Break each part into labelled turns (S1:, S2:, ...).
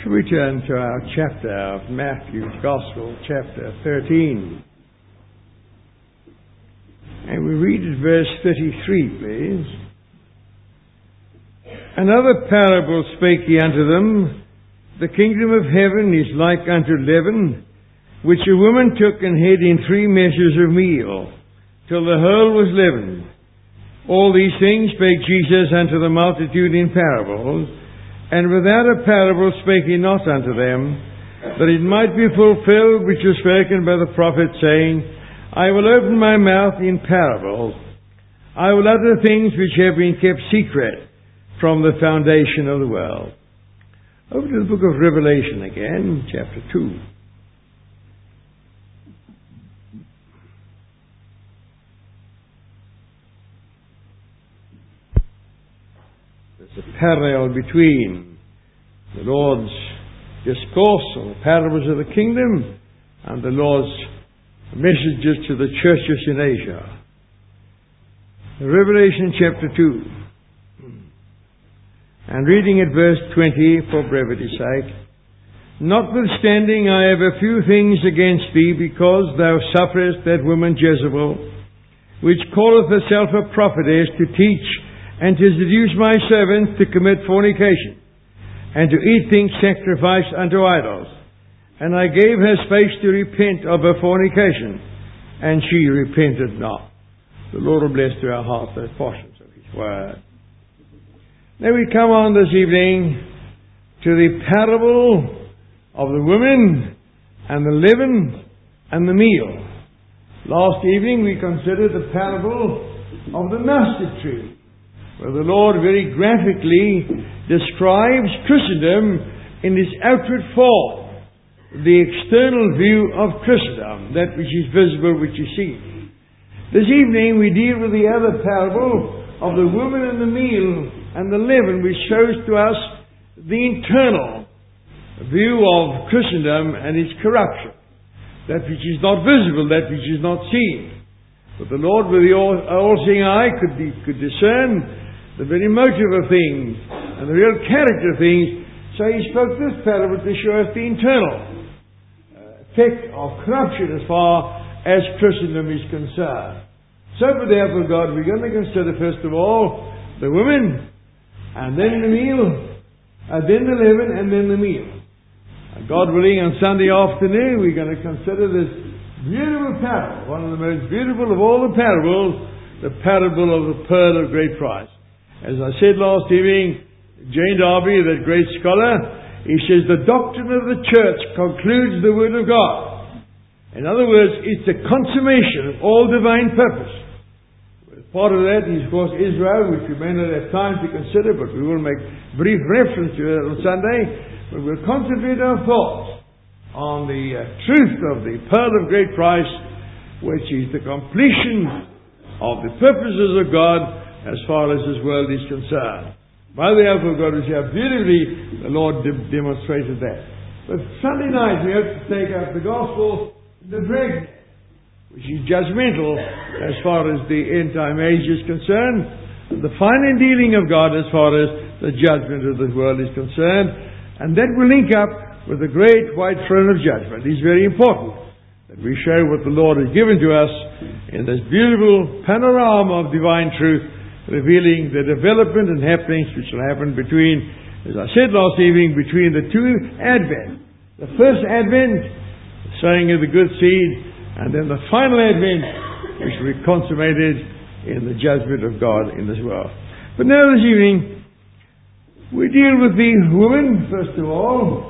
S1: Shall we turn to our chapter of Matthew's Gospel, chapter 13. And we read at verse 33, please. Another parable spake he unto them, The kingdom of heaven is like unto leaven, which a woman took and hid in 3 measures of meal, till the whole was leavened. All these things spake Jesus unto the multitude in parables, and without a parable spake he not unto them, that it might be fulfilled which was spoken by the prophet, saying, I will open my mouth in parables. I will utter things which have been kept secret from the foundation of the world. Over to the book of Revelation again, chapter 2. There's a parallel between the Lord's discourse on the parables of the kingdom and the Lord's messages to the churches in Asia. Revelation chapter 2. And reading at verse 20 for brevity's sake. Notwithstanding, I have a few things against thee, because thou sufferest that woman Jezebel, which calleth herself a prophetess, to teach and to seduce my servants to commit fornication, and to eat things sacrificed unto idols. And I gave her space to repent of her fornication, and she repented not. The Lord will bless to our hearts those portions of His Word. Now we come on this evening to the parable of the woman and the leaven and the meal. Last evening we considered the parable of the mustard tree, where the Lord very graphically describes Christendom in its outward form, the external view of Christendom, that which is visible, which is seen. This evening we deal with the other parable of the woman and the meal and the leaven, which shows to us the internal view of Christendom and its corruption, that which is not visible, that which is not seen. But the Lord with the all-seeing eye could discern the very motive of things and the real character of things. So He spoke this parable to show us the internal effect of corruption as far as Christendom is concerned. So for the help of God, we're going to consider first of all the women, and then the meal, and then the leaven, and then the meal. And God willing, on Sunday afternoon, we're going to consider this beautiful parable, one of the most beautiful of all the parables, the parable of the pearl of great price. As I said last evening, Jane Darby, that great scholar, he says the doctrine of the church concludes the Word of God. In other words, it's the consummation of all divine purpose. Part of that is, of course, Israel, which we may not have time to consider, but we will make brief reference to it on Sunday. But we'll concentrate our thoughts on the truth of the pearl of great price, which is the completion of the purposes of God as far as this world is concerned. By the help of God, we see how beautifully the Lord demonstrated that. But Sunday night, we have to take up the gospel, the dragnet, which is judgmental as far as the end-time age is concerned, and the final dealing of God as far as the judgment of the world is concerned. And that will link up with the great white throne of judgment. It is very important that we show what the Lord has given to us in this beautiful panorama of divine truth, revealing the development and happenings which will happen between, as I said last evening, between the two Advents. The first Advent, the sowing of the good seed, and then the final Advent, which will be consummated in the judgment of God in this world. But now this evening, we deal with the woman, first of all,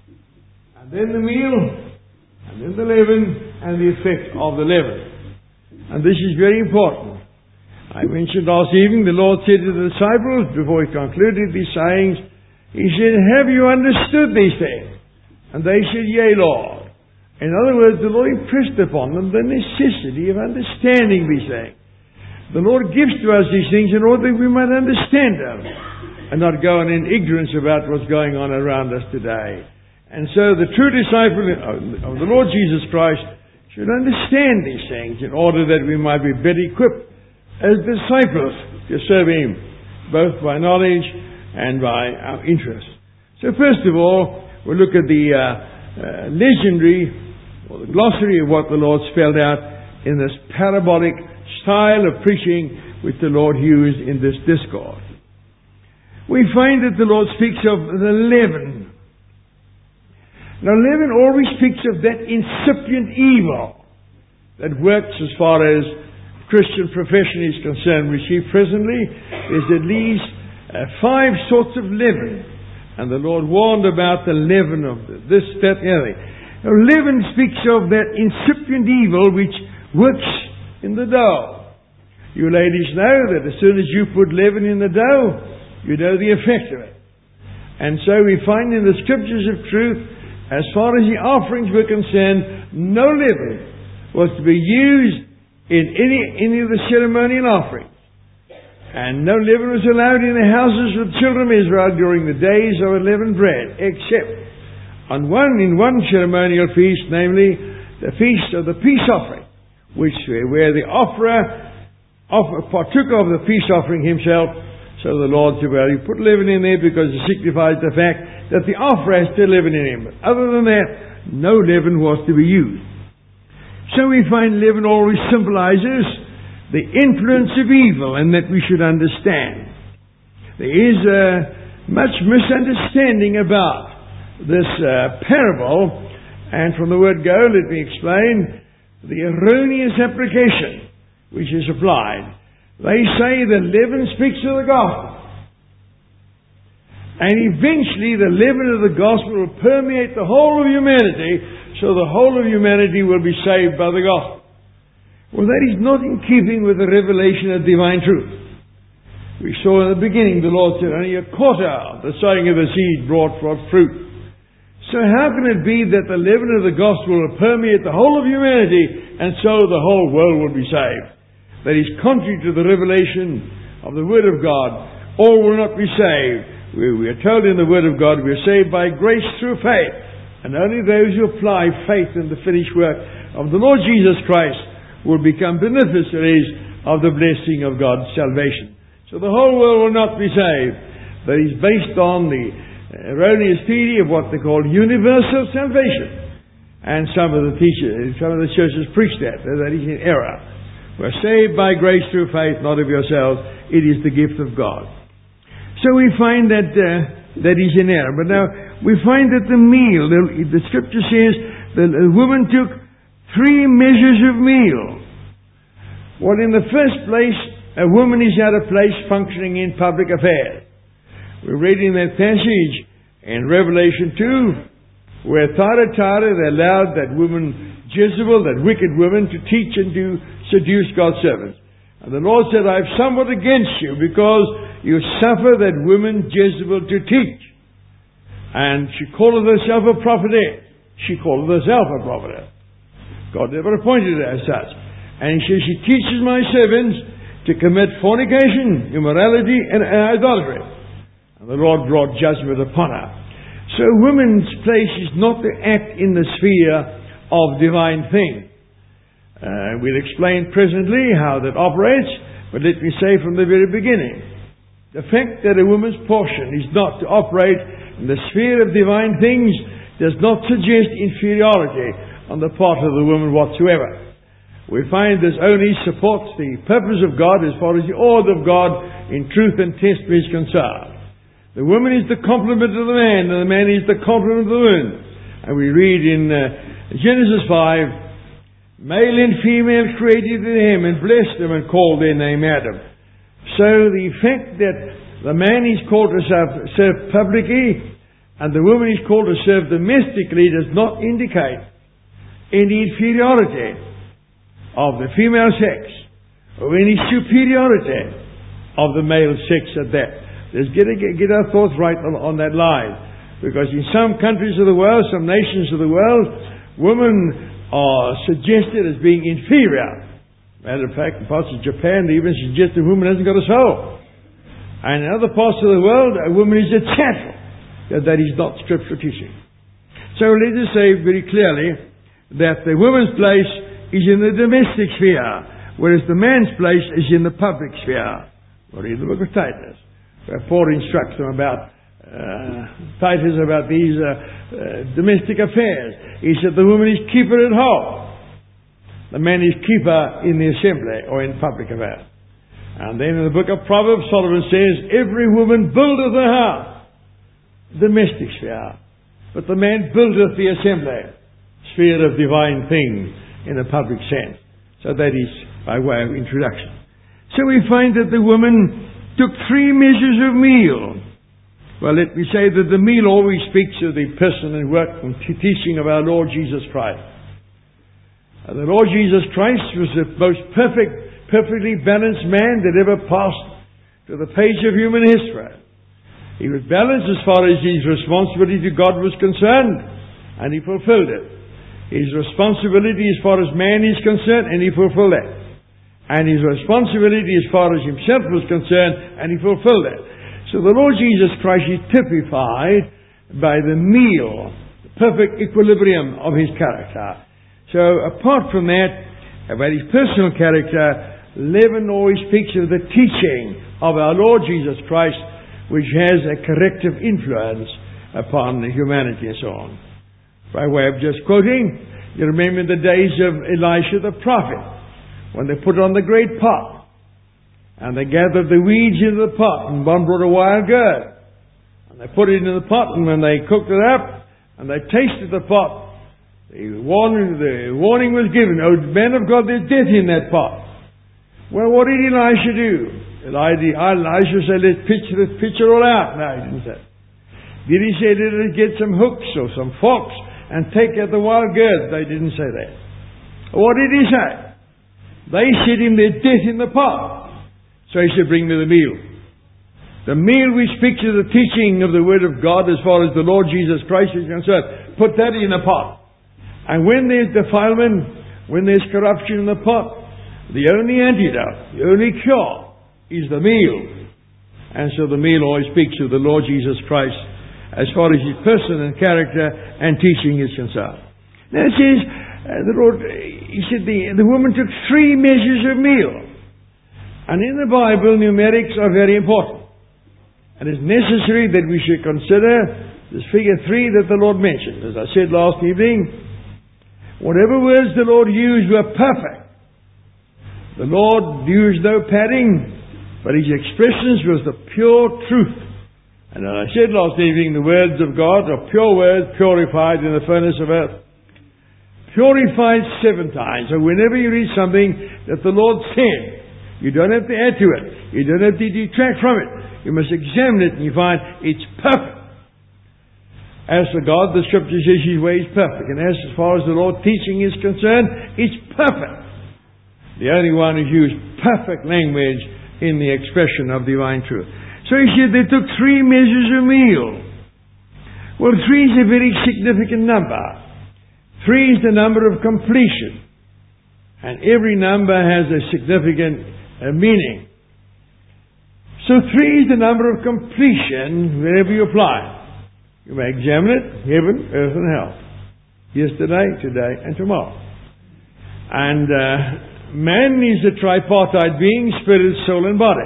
S1: and then the meal, and then the leaven, and the effect of the leaven. And this is very important. I mentioned last evening, the Lord said to the disciples, before He concluded these sayings, He said, have you understood these things? And they said, yea, Lord. In other words, the Lord impressed upon them the necessity of understanding these things. The Lord gives to us these things in order that we might understand them and not go on in ignorance about what's going on around us today. And so the true disciple of the Lord Jesus Christ should understand these things in order that we might be better equipped as disciples to serve Him, both by knowledge and by our interest. So first of all, we'll look at the legendary, or the glossary of what the Lord spelled out in this parabolic style of preaching which the Lord used in this discourse. We find that the Lord speaks of the leaven. Now, leaven always speaks of that incipient evil that works as far as Christian profession is concerned. We see presently there's at least 5 sorts of leaven. And the Lord warned about the leaven of this, that, and the other. Now, leaven speaks of that incipient evil which works in the dough. You ladies know that as soon as you put leaven in the dough, you know the effect of it. And so we find in the Scriptures of truth, as far as the offerings were concerned, no leaven was to be used in any of the ceremonial offerings. And no leaven was allowed in the houses of the children of Israel during the days of unleavened bread, except in one ceremonial feast, namely the feast of the peace offering, where the offerer partook of the peace offering himself. So the Lord said, well, you put leaven in there because it signifies the fact that the offerer has still leaven in him. But other than that, no leaven was to be used. So we find leaven always symbolizes the influence of evil, and that we should understand. There is much misunderstanding about this parable, and from the word go, let me explain the erroneous application which is applied. They say that leaven speaks of the gospel. And eventually the leaven of the gospel will permeate the whole of humanity, so the whole of humanity will be saved by the gospel. Well, that is not in keeping with the revelation of divine truth. We saw in the beginning the Lord said, only a quarter of the sowing of the seed brought forth fruit. So how can it be that the leaven of the gospel will permeate the whole of humanity, and so the whole world will be saved? That is contrary to the revelation of the Word of God. All will not be saved. We are told in the Word of God we are saved by grace through faith. And only those who apply faith in the finished work of the Lord Jesus Christ will become beneficiaries of the blessing of God's salvation. So the whole world will not be saved. That is based on the erroneous theory of what they call universal salvation. And some of the churches preach that. That is in error. We're saved by grace through faith, not of yourselves. It is the gift of God. So we find that that is in error. But now we find that the meal, the Scripture says the woman took 3 measures of meal. Well, in the first place, a woman is out of place functioning in public affairs. We read in that passage in Revelation 2, where Thyatira they allowed that woman Jezebel, that wicked woman, to teach and to seduce God's servants. And the Lord said, I have somewhat against you, because you suffer that woman Jezebel to teach. And she calleth herself a prophetess. She calleth herself a prophetess. God never appointed her as such. And she teaches my servants to commit fornication, immorality, and idolatry. And the Lord brought judgment upon her. So a woman's place is not to act in the sphere of divine things. We'll explain presently how that operates, but let me say from the very beginning, the fact that a woman's portion is not to operate in the sphere of divine things does not suggest inferiority on the part of the woman whatsoever. We find this only supports the purpose of God as far as the order of God in truth and testimony is concerned. The woman is the complement of the man, and the man is the complement of the woman. And we read in Genesis 5, male and female created him, and blessed them, and called their name Adam. So the fact that the man is called to serve publicly, and the woman is called to serve domestically, does not indicate any inferiority of the female sex, or any superiority of the male sex at that. Let's get our thoughts right on that line. Because in some countries of the world, some nations of the world, women are suggested as being inferior. Matter of fact, in parts of Japan, they even suggest a woman hasn't got a soul. And in other parts of the world, a woman is a chattel. That is not scriptural teaching. So let us say very clearly that the woman's place is in the domestic sphere, whereas the man's place is in the public sphere. We'll read the book of Titus, where Paul instructs them about Titus about these domestic affairs. He said the woman is keeper at home. The man is keeper in the assembly or in public affairs. And then in the book of Proverbs, Solomon says, every woman buildeth a house, domestic sphere, but the man buildeth the assembly, sphere of divine things in a public sense. So that is by way of introduction. So we find that the woman took 3 measures of meal. Well, let me say that the meal always speaks of the person and work and teaching of our Lord Jesus Christ. The Lord Jesus Christ was the most perfectly balanced man that ever passed to the page of human history. He was balanced as far as his responsibility to God was concerned, and he fulfilled it. His responsibility as far as man is concerned, and he fulfilled that. And his responsibility as far as himself was concerned, and he fulfilled that. So the Lord Jesus Christ is typified by the meal, the perfect equilibrium of his character. So apart from that, about his personal character, Leaven always speaks of the teaching of our Lord Jesus Christ, which has a corrective influence upon humanity and so on. By way of just quoting, you remember the days of Elisha the prophet, when they put on the great pot, and they gathered the weeds into the pot, and one brought a wild goat, and they put it in the pot, and when they cooked it up, and they tasted the pot, the warning was given, "Oh, man of God, there's death in that pot." Well, what did Elisha do? Elisha said, let's pitch it all out. No, he didn't say. Did he say, let us get some hooks or some forks and take out the wild goat? They didn't say that. What did he say? They said him, there's death in the pot. So he said, bring me the meal. The meal which speaks of the teaching of the Word of God as far as the Lord Jesus Christ is concerned, put that in a pot. And when there's defilement, when there's corruption in the pot, the only antidote, the only cure is the meal. And so the meal always speaks of the Lord Jesus Christ as far as his person and character and teaching is concerned. Now it says, the woman took 3 measures of meal. And in the Bible, numerics are very important. And it's necessary that we should consider this figure 3 that the Lord mentioned. As I said last evening, whatever words the Lord used were perfect. The Lord used no padding, but his expressions was the pure truth. And as I said last evening, the words of God are pure words, purified in the furnace of earth. Purified 7 times. So whenever you read something that the Lord said, you don't have to add to it. You don't have to detract from it. You must examine it and you find it's perfect. As for God, the Scripture says his way is perfect. And as far as the Lord's teaching is concerned, it's perfect. The only one who's used perfect language in the expression of divine truth. So he said they took 3 measures of meal. Well, 3 is a very significant number. 3 is the number of completion. And every number has a significant meaning. So 3 is the number of completion wherever you apply. You may examine it, heaven, earth and hell. Yesterday, today and tomorrow. And man is a tripartite being, spirit, soul and body.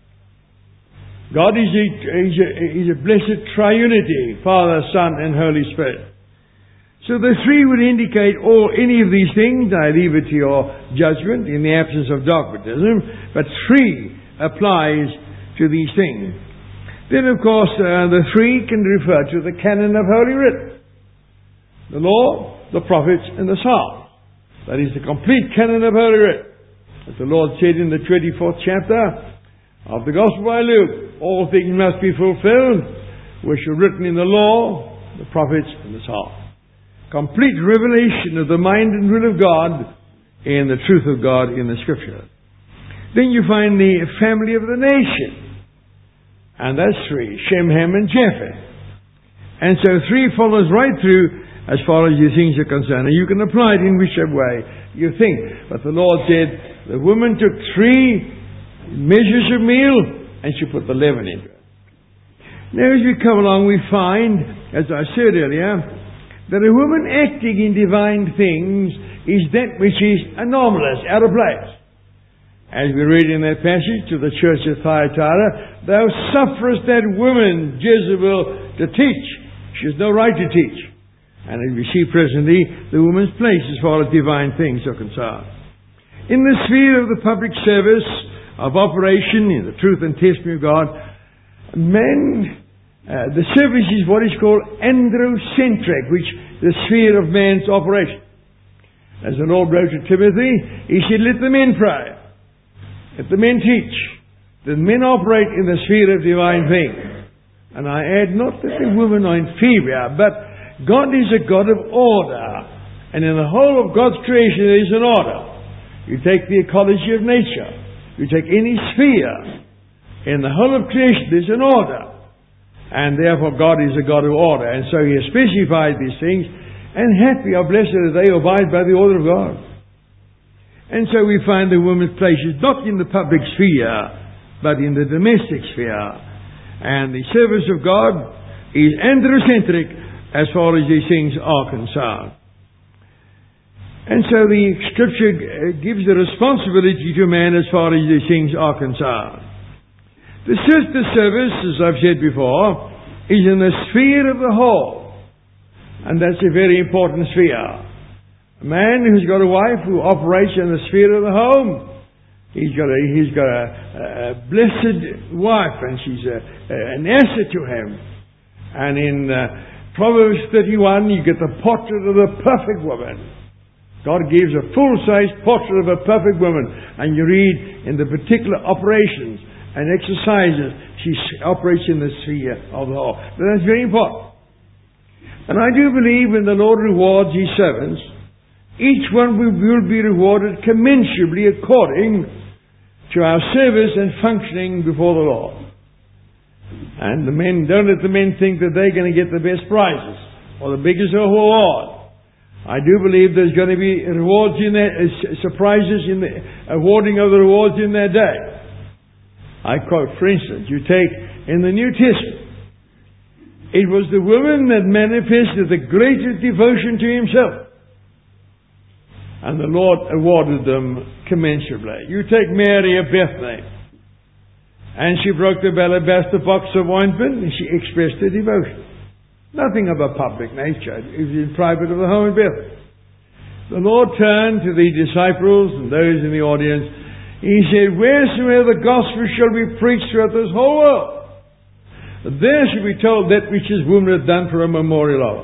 S1: God is a blessed triunity, Father, Son and Holy Spirit. So the 3 would indicate any of these things. I leave it to your judgment in the absence of dogmatism. But 3 applies to these things. Then of course the 3 can refer to the canon of Holy Writ. The law, the prophets and the Psalms. That is the complete canon of Holy Writ. As the Lord said in the 24th chapter of the Gospel by Luke, all things must be fulfilled which are written in the law, the prophets and the Psalms. Complete revelation of the mind and will of God in the truth of God in the Scripture. Then you find the family of the nation. And that's 3, Shem, Ham and Japheth. And so 3 follows right through as far as your things are concerned. And you can apply it in whichever way you think. But the Lord said, the woman took 3 measures of meal and she put the leaven into it. Now as we come along we find, as I said earlier, that a woman acting in divine things is that which is anomalous, out of place. as we read in that passage to the church of Thyatira, thou sufferest that woman, Jezebel, to teach. She has no right to teach. And as we see presently, the woman's place as far as divine things are concerned. In the sphere of the public service of operation in the truth and testimony of God, the service is what is called androcentric, which is the sphere of man's operation. As the Lord wrote to Timothy, he said, let the men pray. Let the men teach. The men operate in the sphere of divine things. And I add, not that the women are inferior, but God is a God of order. And in the whole of God's creation there is an order. You take the ecology of nature. You take any sphere. In the whole of creation there's an order. And therefore God is a God of order. And so He has specified these things. And happy or blessed are they who abide by the order of God. And so we find the woman's place is not in the public sphere, but in the domestic sphere. And the service of God is androcentric as far as these things are concerned. And so the Scripture gives the responsibility to man as far as these things are concerned. The sister service, as I've said before, is in the sphere of the home. And that's a very important sphere. A man who's got a wife who operates in the sphere of the home, he's got a blessed wife, and she's an asset to him. And in Proverbs 31, you get the portrait of the perfect woman. God gives a full-sized portrait of a perfect woman, and you read in the particular operations and exercises she operates in the sphere of the home. But that's very important. And I do believe when the Lord rewards His servants, each one will be rewarded commensurably according to our service and functioning before the Lord. And don't let the men think that they're going to get the best prizes or the biggest award. I do believe there's going to be rewards in there, surprises in the awarding of the rewards in their day. I quote, for instance, you take in the New Testament, it was the woman that manifested the greatest devotion to Himself. And the Lord awarded them commensurably. You take Mary of Bethany, and she broke the alabaster box of ointment, and she expressed her devotion. Nothing of a public nature. It was in private of the home of Bethany. The Lord turned to the disciples and those in the audience. He said, wheresoever the gospel shall be preached throughout this whole world, there shall be told that which this woman had done for a memorial of.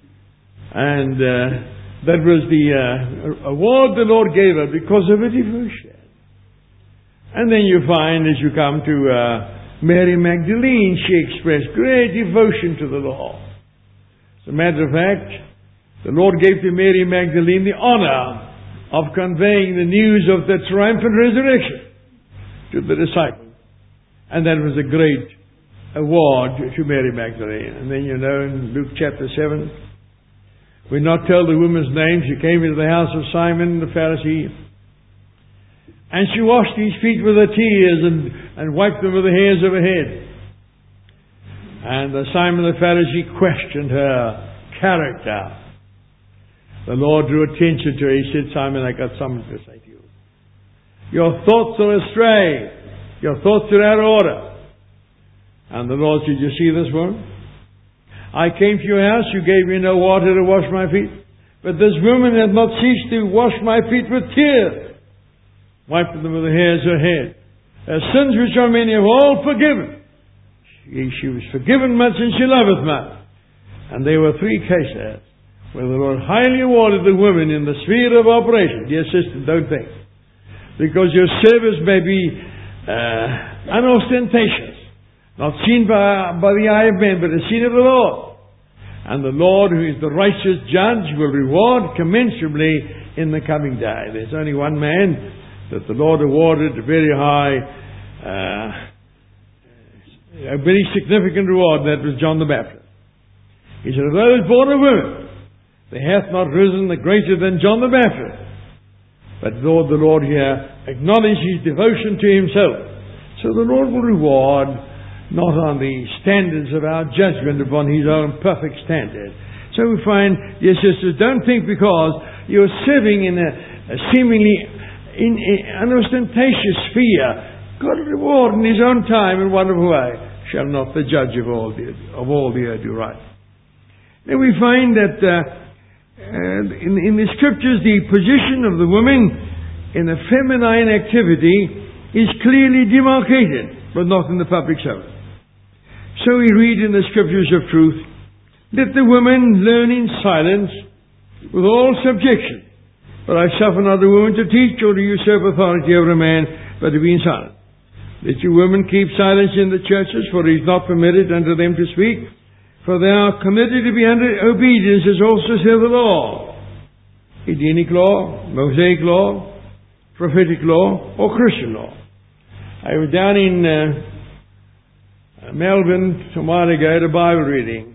S1: And that was the award the Lord gave her because of her devotion. And then you find, as you come to Mary Magdalene, she expressed great devotion to the Lord. As a matter of fact, the Lord gave to Mary Magdalene the honor of conveying the news of the triumphant resurrection to the disciples. And that was a great award to Mary Magdalene. And then in Luke chapter 7, we not tell the woman's name. She came into the house of Simon the Pharisee, and she washed his feet with her tears and wiped them with the hairs of her head. And Simon the Pharisee questioned her character. The Lord drew attention to her. He said, Simon, I got something to say to you. Your thoughts are astray. Your thoughts are out of order. And the Lord said, you see this woman? I came to your house, you gave me no water to wash my feet. But this woman has not ceased to wash my feet with tears, wiping them with the hairs of her head. Her sins which are many are all forgiven. She was forgiven much and she loveth much. And there were 3 cases where the Lord highly awarded the women in the sphere of operation. Dear sister, don't think. Because your service may be unostentatious, not seen by the eye of man, but is seen of the Lord. And the Lord, who is the righteous judge, will reward commensurably in the coming day. There's only one man that the Lord awarded a very high, a very significant reward. That was John the Baptist. He said, of those born of women, there hath not risen the greater than John the Baptist. But the Lord here acknowledged his devotion to Himself. So the Lord will reward not on the standards of our judgment, upon His own perfect standard. So we find, dear sisters, don't think because you're serving in a seemingly in an ostentatious fear, God will reward in His own time in wonderful way. Shall not the judge of all the earth do right? Then we find that in the Scriptures, the position of the woman in the feminine activity is clearly demarcated, but not in the public service. So we read in the Scriptures of truth, let the woman learn in silence with all subjection. But I suffer not a woman to teach or to usurp authority over a man, but to be in silence. Let you women keep silence in the churches, for it is not permitted unto them to speak, for they are committed to be under obedience, as also saith the law. Edenic law, Mosaic law, prophetic law, or Christian law. I was down in Melbourne some while ago at a Bible reading.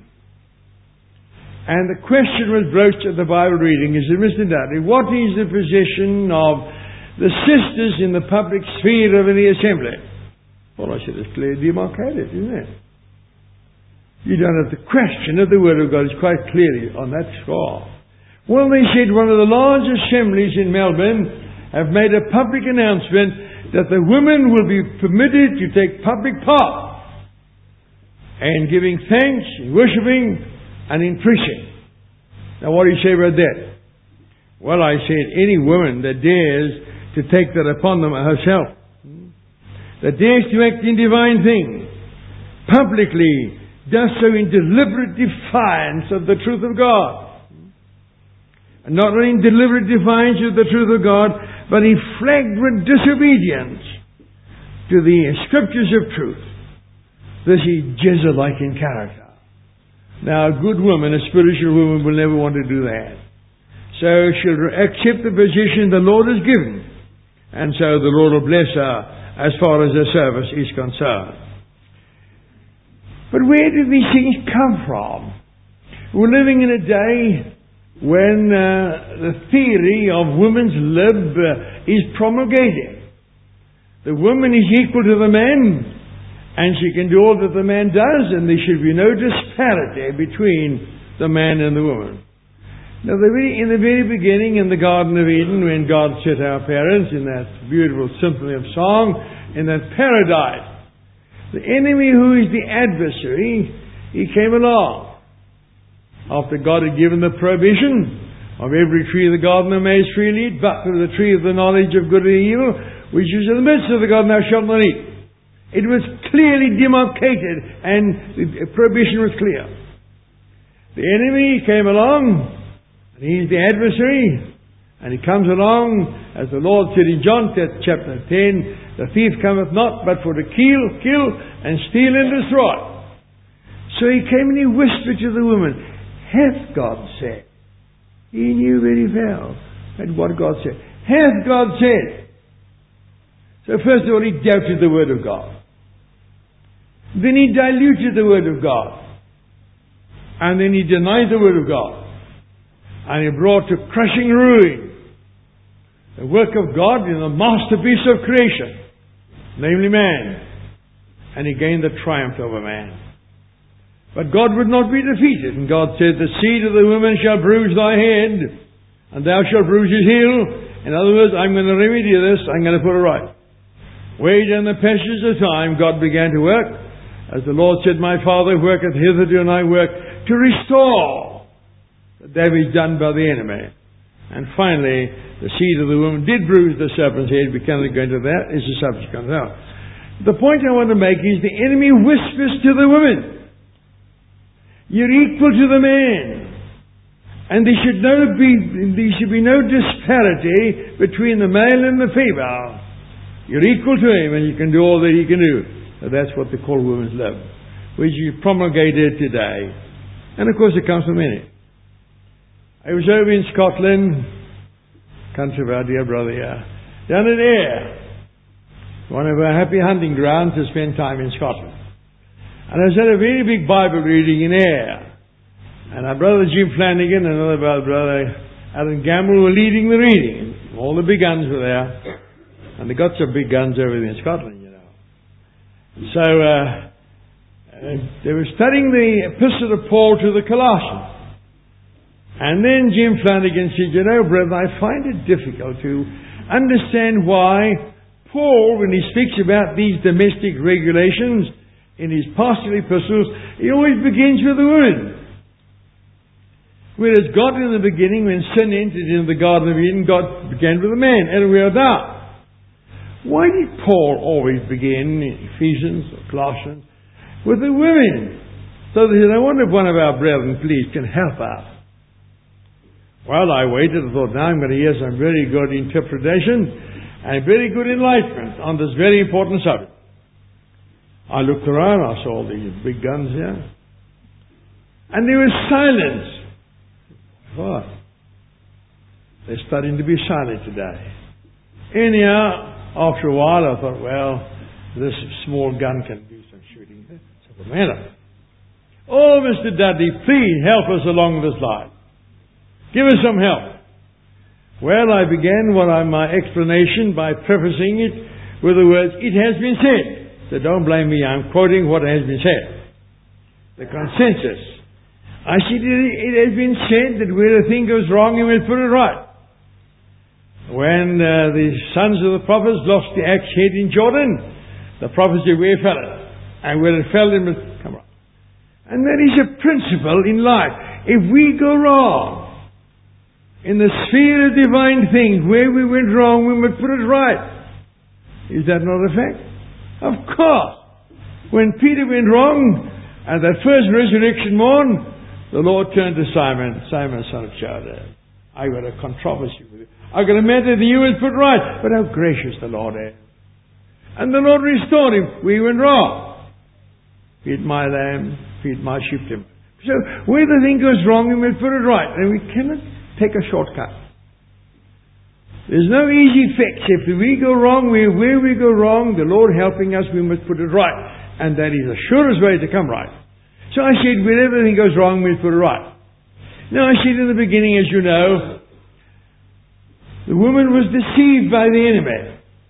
S1: And the question was broached at the Bible reading. He said, Mr. Dudley, what is the position of the sisters in the public sphere of the assembly? Well, I said, it's clearly demarcated, isn't it? You don't have to question it. The Word of God is quite clearly on that score. Well, they said one of the large assemblies in Melbourne have made a public announcement that the women will be permitted to take public part in giving thanks, in worshipping, and in preaching. Now what do you say about that? Well, I said, any woman that dares to take that upon them herself, that dares to act in divine things, publicly does so in deliberate defiance of the truth of God. And not only in deliberate defiance of the truth of God, but in flagrant disobedience to the Scriptures of truth. This is Jezebel-like in character. Now, a good woman, a spiritual woman, will never want to do that. So she'll accept the position the Lord has given. And so the Lord will bless her as far as her service is concerned. But where did these things come from? We're living in a day when the theory of women's lib is promulgated. The woman is equal to the man, and she can do all that the man does, and there should be no disparity between the man and the woman. Now, in the very beginning, in the Garden of Eden, when God set our parents in that beautiful symphony of song, in that paradise, the enemy, who is the adversary, he came along. After God had given the prohibition of every tree of the garden thou mayest freely eat, but of the tree of the knowledge of good and evil, which is in the midst of the garden thou shalt not eat. It was clearly demarcated, and the prohibition was clear. The enemy came along, and he's the adversary, and he comes along, as the Lord said in John chapter 10, the thief cometh not but for to kill, and steal and destroy. So he came and he whispered to the woman, hath God said? He knew very well that what God said. Hath God said? So first of all, he doubted the Word of God. Then he diluted the Word of God. And then he denied the Word of God. And he brought to crushing ruin the work of God in the masterpiece of creation, namely man. And he gained the triumph over man. But God would not be defeated. And God said, the seed of the woman shall bruise thy head, and thou shalt bruise his heel. In other words, I'm going to remedy this. I'm going to put it right. Way down the passage of time, God began to work. As the Lord said, my Father worketh hitherto, and I work to restore the damage done by the enemy. And finally, the seed of the woman did bruise the serpent's head. We cannot go into that. It's a subject comes out. The point I want to make is the enemy whispers to the woman, you're equal to the man. And there should be no disparity between the male and the female. You're equal to him, and you can do all that he can do. So that's what they call women's love, which is promulgated today. And of course it comes from many. I was over in Scotland, country of our dear brother here, down at Ayr, one of our happy hunting grounds to spend time in Scotland. And I was at a very big Bible reading in Ayr. And our brother Jim Flanagan and another brother Alan Gamble were leading the reading. All the big guns were there. And they got some big guns over there in Scotland, you know. So they were studying the Epistle of Paul to the Colossians. And then Jim Flanagan said, you know, brother, I find it difficult to understand why Paul, when he speaks about these domestic regulations in his pastoral epistles, he always begins with the women. Whereas God in the beginning, when sin entered into the Garden of Eden, God began with the man, and where thou. Why did Paul always begin in Ephesians or Colossians with the women? So they said, I wonder if one of our brethren, please, can help us. Well, I waited and thought, now I'm going to hear some very good interpretation and very good enlightenment on this very important subject. I looked around, I saw these big guns here, and there was silence. What? They're starting to be silent today. Anyhow, after a while I thought, well, this small gun can do some shooting. So what's the matter? Oh, Mr. Dudley, please help us along this line. Give us some help. Well, I began my explanation by prefacing it with the words, it has been said. So don't blame me, I'm quoting what has been said. The consensus. I said, it has been said that where a thing goes wrong, you will put it right. When the sons of the prophets lost the axe head in Jordan, the prophet said, where fell it? And where it fell, it must come right. And that is a principle in life. If we go wrong in the sphere of divine things, where we went wrong, we must put it right. Is that not a fact? Of course. When Peter went wrong, at that first resurrection morn, the Lord turned to Simon, Simon, son of Jonah. I've got a controversy with you. I've got a matter that you must put right. But how gracious the Lord is. And the Lord restored him. We went wrong. Feed my lamb, feed my sheep. So where the thing goes wrong, we must put it right. And we cannot take a shortcut. There's no easy fix. If we go wrong, where we go wrong, the Lord helping us, we must put it right. And that is the surest way to come right. So I said, wherever everything goes wrong, we put it right. Now I said in the beginning, as you know, the woman was deceived by the enemy.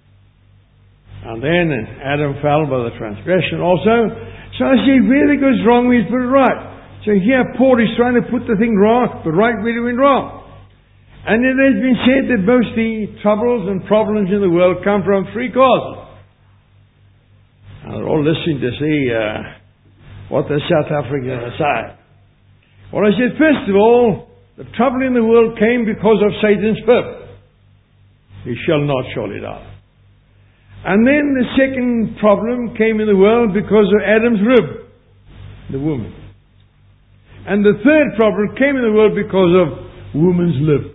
S1: And then Adam fell by the transgression also. So I said, wherever it goes wrong, we put it right. So here Paul is trying to put the thing wrong, but right where it went wrong. And it has been said that most the troubles and problems in the world come from three causes. Now they're all listening to see what the South Africans say. Well, I said, first of all, the trouble in the world came because of Satan's purpose. He shall not surely die. And then the second problem came in the world because of Adam's rib, the woman. And the third problem came in the world because of woman's lip.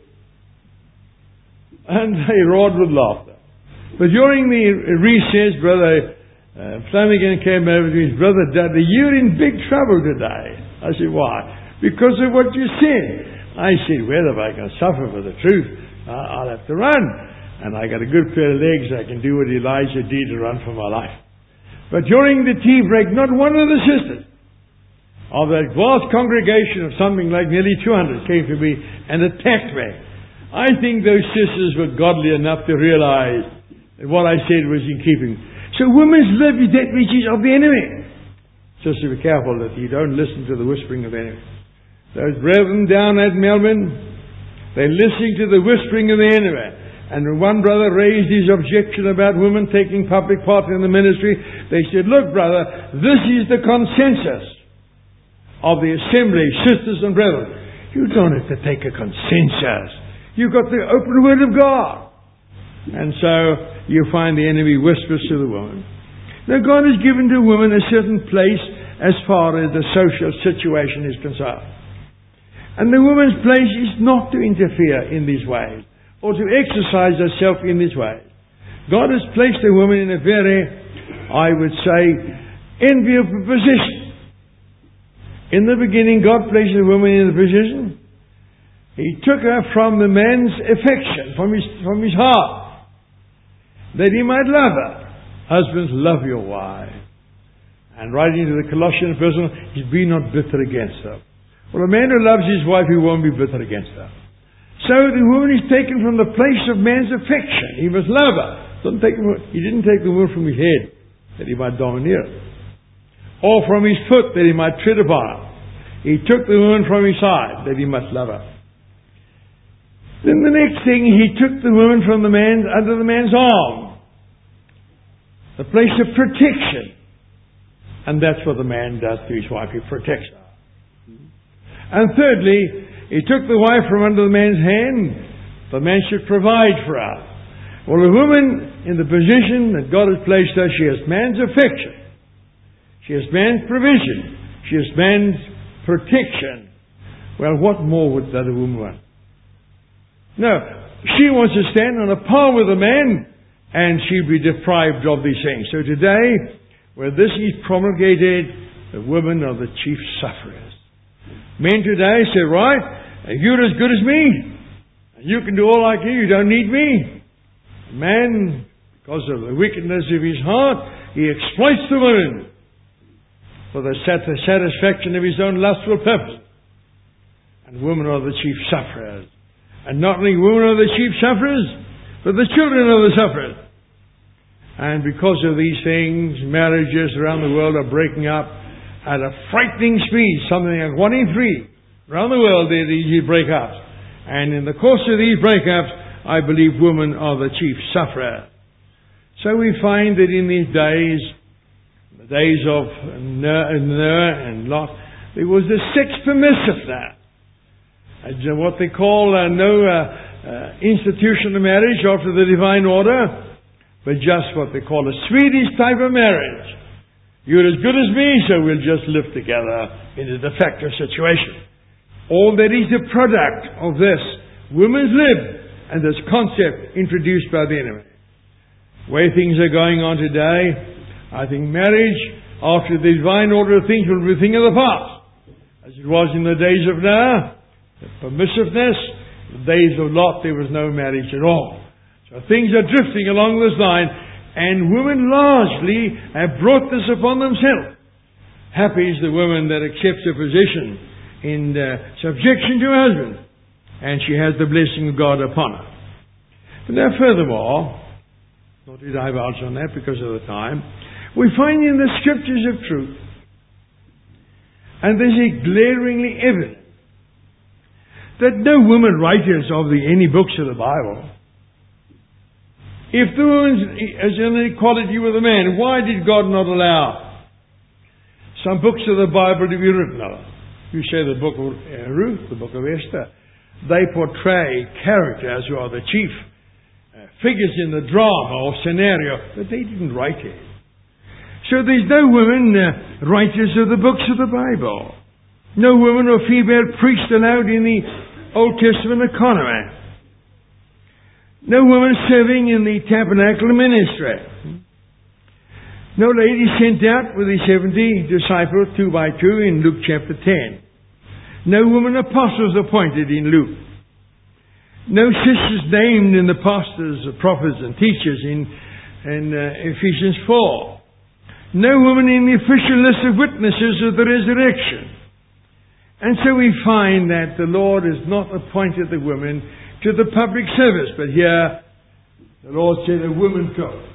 S1: And they roared with laughter. But during the recess, Brother Flanagan came over to his brother, Dudley, you're in big trouble today. I said, why? Because of what you said. I said, well, if I can suffer for the truth, I'll have to run. And I got a good pair of legs, I can do what Elijah did to run for my life. But during the tea break, not one of the sisters of that vast congregation of something like nearly 200 came to me and attacked me. I think those sisters were godly enough to realize that what I said was in keeping. So women's lip is that which is of the enemy. Just to be careful that you don't listen to the whispering of the enemy. Those brethren down at Melbourne, they're listening to the whispering of the enemy. And when one brother raised his objection about women taking public part in the ministry, they said, look brother, this is the consensus of the assembly, sisters and brethren. You don't have to take a consensus. You've got the open word of God. And so you find the enemy whispers to the woman. Now God has given to women a certain place as far as the social situation is concerned. And the woman's place is not to interfere in these ways or to exercise herself in these ways. God has placed the woman in a very, I would say, enviable position. In the beginning, God placed the woman in the position. He took her from the man's affection, from his heart, that he might love her. Husbands, love your wife. And writing to the Colossian epistle, be not bitter against her. Well, a man who loves his wife, he won't be bitter against her. So the woman is taken from the place of man's affection. He must love her. He didn't take the woman from his head, that he might domineer her, or from his foot, that he might tread upon her. He took the woman from his side, that he must love her. Then the next thing, he took the woman from under the man's arm. The place of protection. And that's what the man does to his wife. He protects her. And thirdly, he took the wife from under the man's hand. The man should provide for her. Well, a woman in the position that God has placed her, she has man's affection. She has man's provision. She has man's protection. Well, what more would that a woman want? No, she wants to stand on a par with a man, and she'll be deprived of these things. So today, where this is promulgated, the women are the chief sufferers. Men today say, right, you're as good as me. You can do all I can. You don't need me. Man, because of the wickedness of his heart, he exploits the woman for the satisfaction of his own lustful purpose. And women are the chief sufferers. And not only women are the chief sufferers, but the children are the sufferers. And because of these things, marriages around the world are breaking up at a frightening speed. Something like 1 in 3 around the world, they break up. And in the course of these breakups, I believe women are the chief sufferer. So we find that in these days, the days of Noah and Lot, there was a sex permissiveness. What they call no institution of marriage after the divine order, but just what they call a Swedish type of marriage. You're as good as me, so we'll just live together in a de facto situation. All that is a product of this women's lib and this concept introduced by the enemy. The way things are going on today, I think marriage, after the divine order of things, will be a thing of the past. As it was in the days of Noah, the permissiveness, the days of Lot, there was no marriage at all. So things are drifting along this line, and women largely have brought this upon themselves. Happy is the woman that accepts a position in subjection to her husband, and she has the blessing of God upon her. But now furthermore, not to divulge on that because of the time, we find in the Scriptures of truth, and this is glaringly evident, that no woman writers of any books of the Bible, if the woman is in equality with a man, why did God not allow some books of the Bible to be written of? You say the book of Ruth, the book of Esther. They portray characters who are the chief figures in the drama or scenario, but they didn't write it. So there's no women writers of the books of the Bible. No woman or female priest allowed in the Old Testament economy. No woman serving in the tabernacle ministry. No lady sent out with the 70 disciples 2 by 2 in Luke chapter 10. No woman apostles appointed in Luke. No sisters named in the pastors, prophets and teachers in Ephesians 4. No woman in the official list of witnesses of the resurrection. And so we find that the Lord has not appointed the women to the public service. But here, the Lord said a woman could.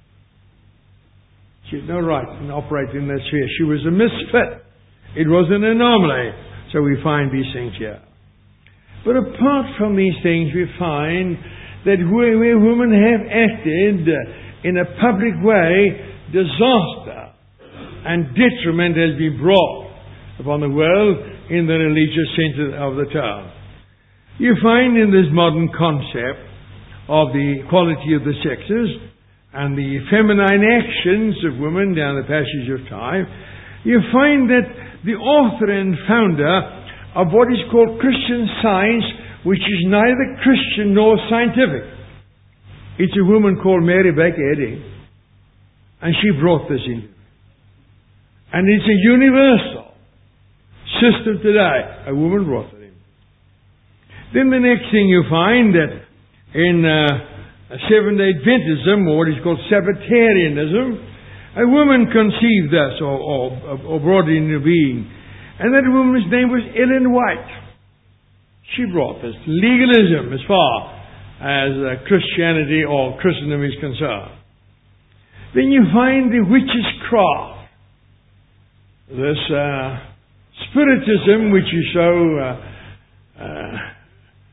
S1: She had no right to operate in that sphere. She was a misfit. It was an anomaly. So we find these things here. But apart from these things, we find that where women have acted in a public way, disaster and detriment has been brought upon the world in the religious center of the town. You find in this modern concept of the equality of the sexes and the feminine actions of women down the passage of time, you find that the author and founder of what is called Christian Science, which is neither Christian nor scientific, it's a woman called Mary Baker Eddy, and she brought this in. And it's a universal system today. A woman brought it in. Then the next thing you find that in Seventh-day Adventism, or what is called Sabbatarianism, a woman conceived this or brought it into being. And that woman's name was Ellen White. She brought this legalism as far as Christianity or Christendom is concerned. Then you find the witch's craft. This spiritism which is so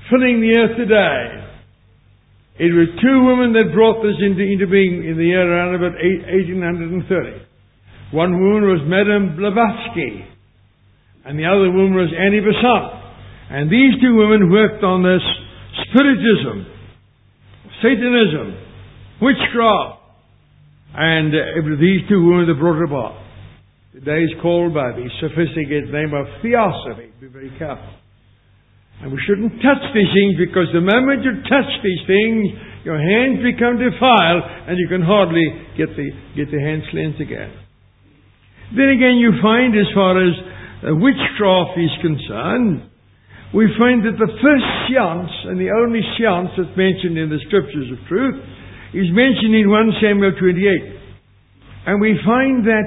S1: filling the earth today. It was two women that brought this into being in the year around about 1830. One woman was Madame Blavatsky, and the other woman was Annie Besant. And these two women worked on this spiritism, Satanism, witchcraft, and these two women that brought it about. Today is called by the sophisticated name of theosophy. Be very careful. And we shouldn't touch these things, because the moment you touch these things, your hands become defiled and you can hardly get the hands cleansed again. Then again, you find, as far as witchcraft is concerned, we find that the first seance and the only seance that's mentioned in the Scriptures of Truth is mentioned in 1 Samuel 28. And we find that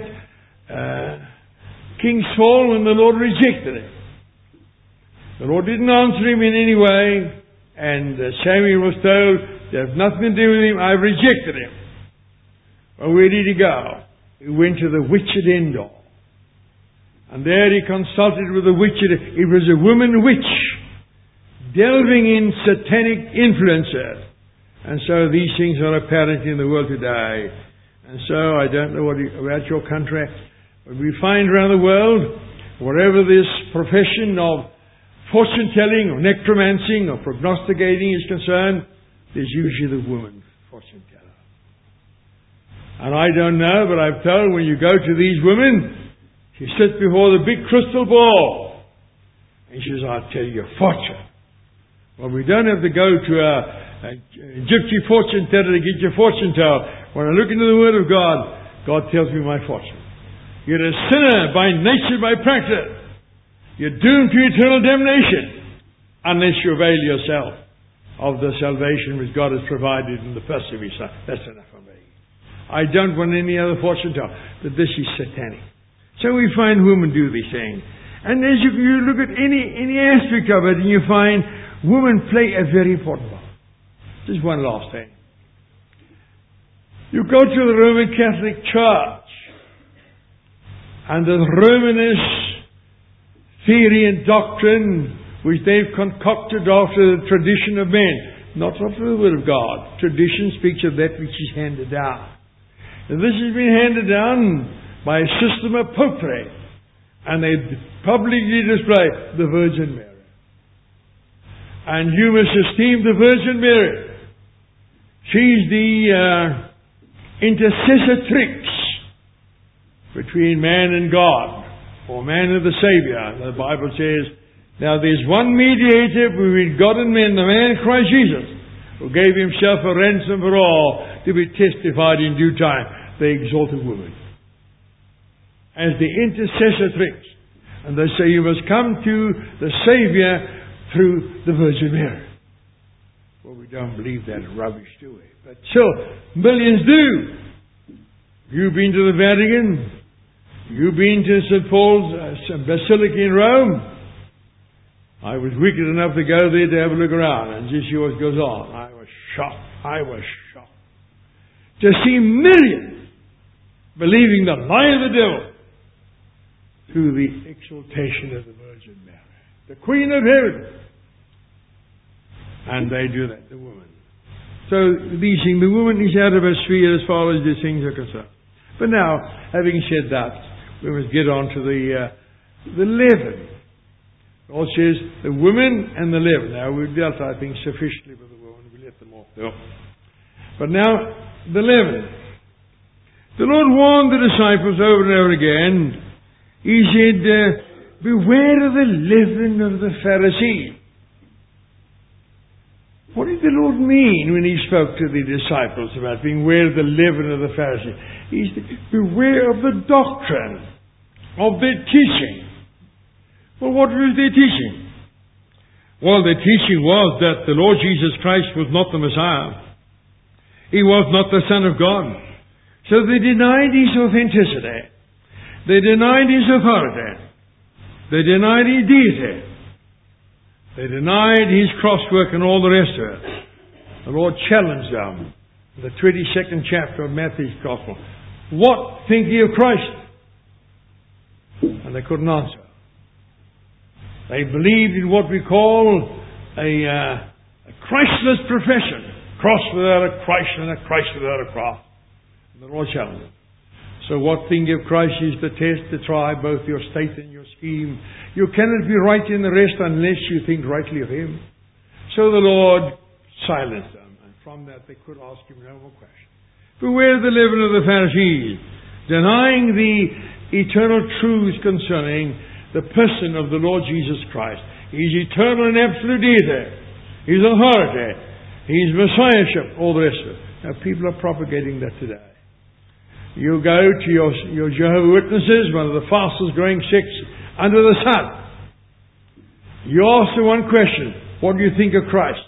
S1: King Saul and the Lord rejected him. The Lord didn't answer him in any way, and Samuel was told, "You have nothing to do with him, I've rejected him." Well, where did he go? He went to the witch at Endor. And there he consulted with the witch. It was a woman witch, delving in satanic influences. And so these things are apparent in the world today. And so, I don't know about your country, but we find around the world, wherever this profession of fortune-telling or necromancing or prognosticating is concerned, there's usually the woman fortune-teller. And I don't know, but I'm told when you go to these women, she sits before the big crystal ball, and she says, "I'll tell you your fortune." Well, we don't have to go to a gypsy fortune-teller to get your fortune told. When I look into the Word of God, God tells me my fortune. You're a sinner by nature, by practice. You're doomed to eternal damnation unless you avail yourself of the salvation which God has provided in the person of His Son. That's enough for me. I don't want any other fortune teller, but this is satanic. So we find women do these things. And as you look at any aspect of it, and you find women play a very important role. Just one last thing. You go to the Roman Catholic Church, and the Romanist theory and doctrine which they've concocted after the tradition of men, not after the Word of God. Tradition speaks of that which is handed down. And this has been handed down by a system of popery, and they publicly display the Virgin Mary. And you must esteem the Virgin Mary. She's the intercessotrix between man and God, or man and the Savior. The Bible says, "Now there's one mediator between God and men, the man Christ Jesus, who gave Himself a ransom for all, to be testified in due time." The exalted woman as the intercessotrix. And they say you must come to the Savior through the Virgin Mary. Well, we don't believe that rubbish, do we? But still, millions do. You've been to the Vatican. You've been to St. Paul's Basilica in Rome. I was wicked enough to go there to have a look around, and just yours goes on. I was shocked. To see millions believing the lie of the devil through the exaltation of the Virgin Mary, the Queen of Heaven. And they do that, the woman. So these things, the woman is out of her sphere as far as these things are concerned. But now, having said that, we must get on to the leaven. God says the women and the leaven. Now we've dealt, I think, sufficiently with the woman. We let them off there. But now, the leaven. The Lord warned the disciples over and over again. He said, "Beware of the leaven of the Pharisees." What did the Lord mean when He spoke to the disciples about beware of the leaven of the Pharisees? He said, beware of the doctrine of their teaching. Well, what was their teaching? Well, their teaching was that the Lord Jesus Christ was not the Messiah. He was not the Son of God. So they denied His authenticity. They denied His authority. They denied His deity. They denied His crosswork and all the rest of it. The Lord challenged them in the 22nd chapter of Matthew's Gospel. What think ye of Christ? And they couldn't answer. They believed in what we call a Christless profession. Cross without a Christ and a Christ without a cross. And the Lord challenged them. So what thing of Christ is the test to try both your state and your scheme? You cannot be right in the rest unless you think rightly of Him. So the Lord silenced them, and from that they could ask Him no more questions. Beware the leaven of the Pharisees, denying the eternal truths concerning the person of the Lord Jesus Christ. His eternal and absolute deity, His authority, His messiahship, all the rest of it. Now people are propagating that today. You go to your Jehovah's Witnesses, one of the fastest growing sects under the sun. You ask them one question: what do you think of Christ?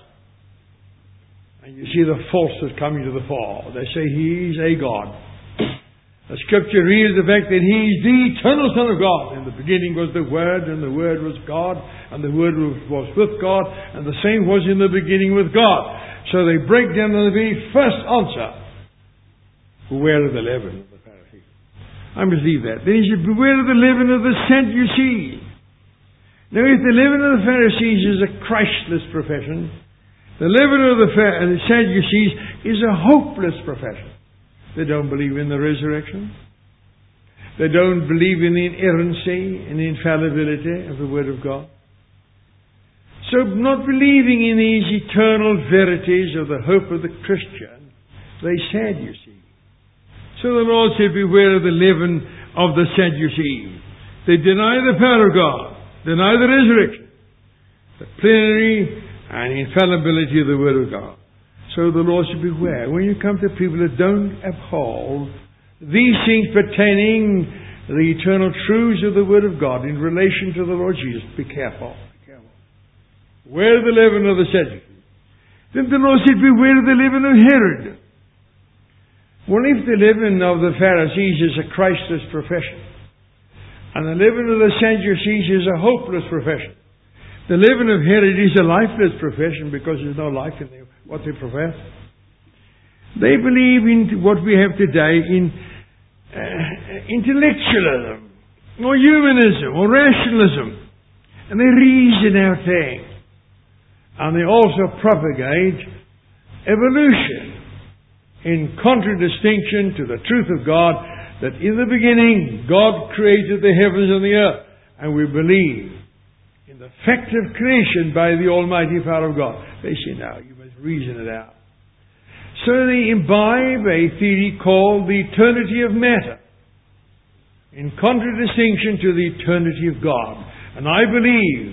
S1: And you see the falsehood coming to the fore. They say He is a God. The Scripture reveals the fact that He is the eternal Son of God. In the beginning was the Word, and the Word was God, and the Word was with God, and the same was in the beginning with God. So they break down the very first answer. Beware of the leaven of the Pharisees. I must leave that. Then he said, beware of the leaven of the Sadducees. Now, if the leaven of the Pharisees is a Christless profession, the leaven of the Sadducees is a hopeless profession. They don't believe in the resurrection. They don't believe in the inerrancy and the infallibility of the Word of God. So, not believing in these eternal verities of the hope of the Christian, they Sadducees. So the Lord said, beware of the leaven of the Sadducees. They deny the power of God, deny the resurrection, the plenary and infallibility of the Word of God. So the Lord said, beware. When you come to people that don't uphold these things pertaining the eternal truths of the Word of God in relation to the Lord Jesus, be careful. Be careful. Beware of the leaven of the Sadducees. Then the Lord said, beware of the leaven of Herod. Well, if the leaven of the Pharisees is a Christless profession, and the leaven of the Sadducees is a hopeless profession, the leaven of Herod is a lifeless profession because there's no life in what they profess. They believe in what we have today in intellectualism, or humanism, or rationalism, and they reason out things. And they also propagate evolution, in contradistinction to the truth of God, that in the beginning God created the heavens and the earth. And we believe in the fact of creation by the almighty power of God. They say, now, you must reason it out. So they imbibe a theory called the eternity of matter, in contradistinction to the eternity of God. And I believe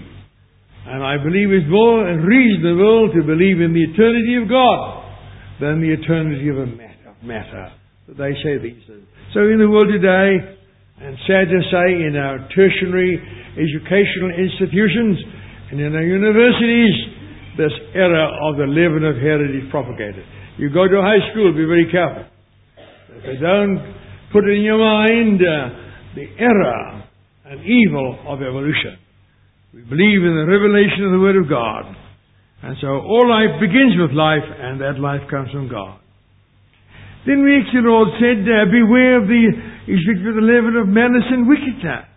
S1: it's more reasonable to believe in the eternity of God than the eternity of a matter. They say these things. So in the world today, and sad to say, in our tertiary educational institutions and in our universities, this error of the leaven of Herod is propagated. You go to high school, be very careful. If they don't put it in your mind the error and evil of evolution. We believe in the revelation of the Word of God. And so all life begins with life, and that life comes from God. Then the Lord said, beware of the leaven of malice and wickedness.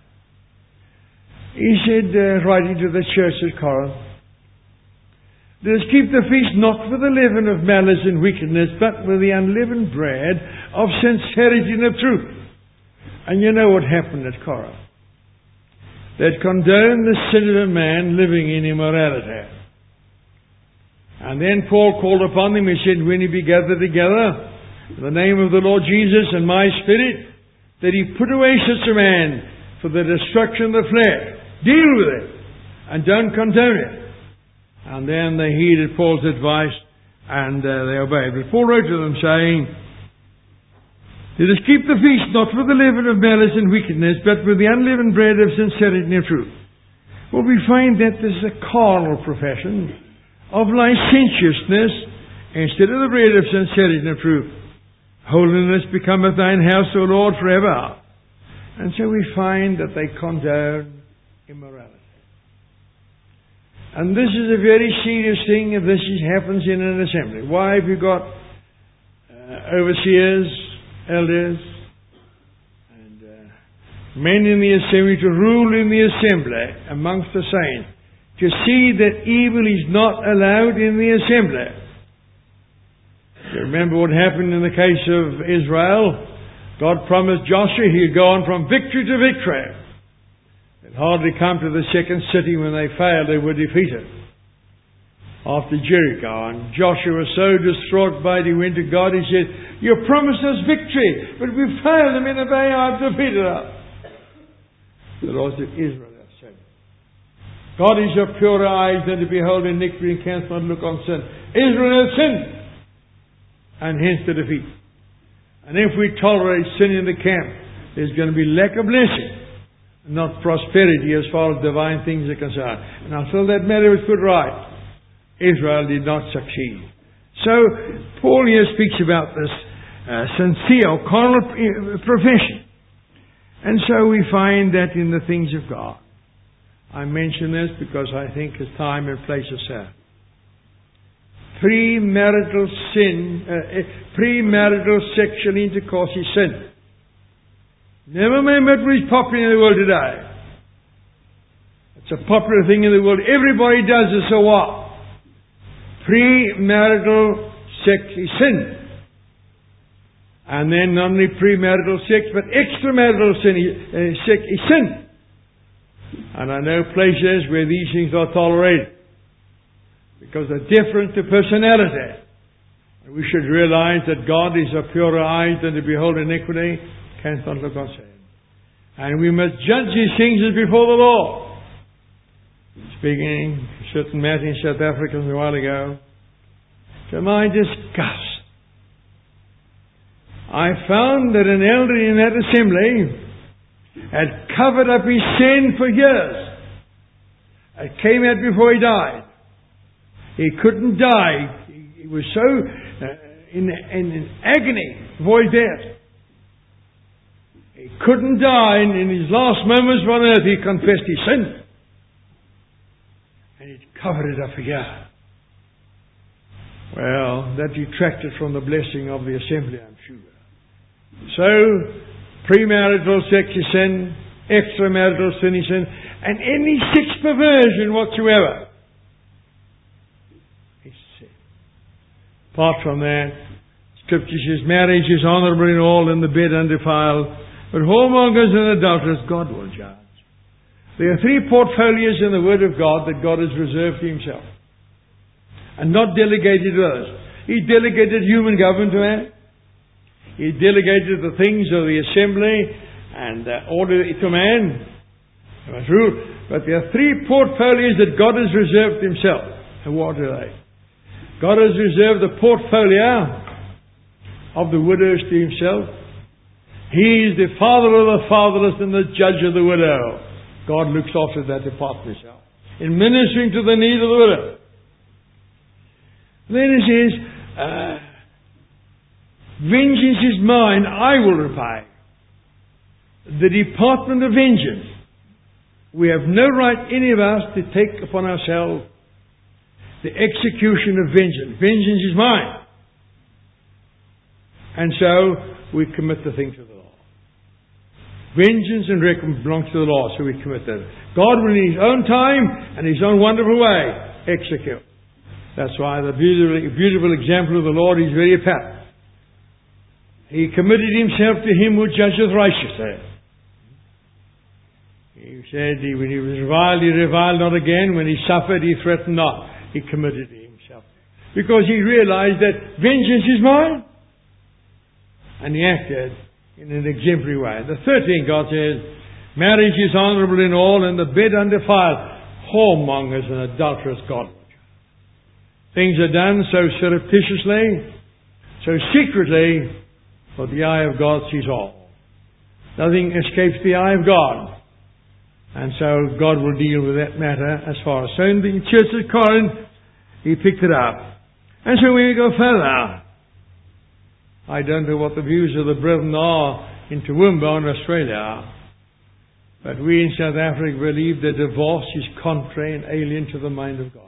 S1: He said, writing to the church at Corinth, let us keep the feast not with the leaven of malice and wickedness, but with the unleavened bread of sincerity and of truth. And you know what happened at Corinth. They'd condoned the sin of a man living in immorality. And then Paul called upon them. He said, when he be gathered together, in the name of the Lord Jesus and my Spirit, that he put away such a man for the destruction of the flesh. Deal with it, and don't condone it. And then they heeded Paul's advice, and they obeyed. But Paul wrote to them saying, let us keep the feast not with the leaven of malice and wickedness, but with the unleavened bread of sincerity and of truth. Well, we find that this is a carnal profession of licentiousness instead of the bread of sincerity and of truth. Holiness becometh thine house, O Lord, forever. And so we find that they condone immorality. And this is a very serious thing if this happens in an assembly. Why have you got overseers, elders, and men in the assembly to rule in the assembly amongst the saints, to see that evil is not allowed in the assembly. You remember what happened in the case of Israel? God promised Joshua he'd go on from victory to victory. They'd hardly come to the second city. When they failed, they were defeated. After Jericho. And Joshua was so distraught by it, he went to God. He said, "You promised us victory, but we failed them in a way. I've defeated us." The Lord said, "Israel has sinned. God is of purer eyes than to behold iniquity and canst not look on sin. Israel has sinned." And hence the defeat. And if we tolerate sin in the camp, there's going to be lack of blessing, not prosperity as far as divine things are concerned. And until that matter was put right, Israel did not succeed. So, Paul here speaks about this sincere or carnal profession. And so we find that in the things of God. I mention this because I think it's time and place of sin. Premarital sin, premarital sexual intercourse is sin. Never mind what is popular in the world today. It's a popular thing in the world. Everybody does it, so what? Premarital sex is sin. And then not only premarital sex, but extramarital sex is sin. And I know places where these things are tolerated, because they're different to personality. And we should realize that God is of purer eyes than to behold iniquity, canst not look on sin. And we must judge these things as before the law. Speaking to a certain matter in South Africa a while ago, to my disgust, I found that an elder in that assembly had covered up his sin for years. It came out before he died. He couldn't die. He was so in agony before his death. He couldn't die, and in his last moments on earth he confessed his sin. And he'd covered it up for years. Well, that detracted from the blessing of the assembly, I'm sure. So, premarital sex is sin, extramarital sin is sin, and any sex perversion whatsoever is sin. Apart from that, Scripture says marriage is honourable in all, and the bed undefiled, but whoremongers and adulterers God will judge. There are three portfolios in the Word of God that God has reserved to Himself, and not delegated to others. He delegated human government to man. He delegated the things of the assembly and order to man. That's true. But there are three portfolios that God has reserved Himself. And what are they? God has reserved the portfolio of the widows to Himself. He is the father of the fatherless and the judge of the widow. God looks after that department Himself, in ministering to the need of the widow. Then it says, vengeance is mine, I will repay. The department of vengeance. We have no right, any of us, to take upon ourselves the execution of vengeance. Vengeance is mine. And so, we commit the thing to the law. Vengeance and recompense belongs to the law, so we commit that. God will, in His own time and His own wonderful way, execute. That's why the beautiful example of the Lord is very apparent. He committed Himself to Him who judgeth righteously. He said, when He was reviled, He reviled not again. When He suffered, He threatened not. He committed Himself. Because He realized that vengeance is mine. And He acted in an exemplary way. The third thing God says, marriage is honourable in all, and the bed undefiled. Whoremongers and adulterers God. Things are done so surreptitiously, so secretly, but the eye of God sees all. Nothing escapes the eye of God. And so God will deal with that matter as far as. So in the church at Corinth, He picked it up. And so we go further. I don't know what the views of the brethren are in Toowoomba in Australia, but we in South Africa believe that divorce is contrary and alien to the mind of God.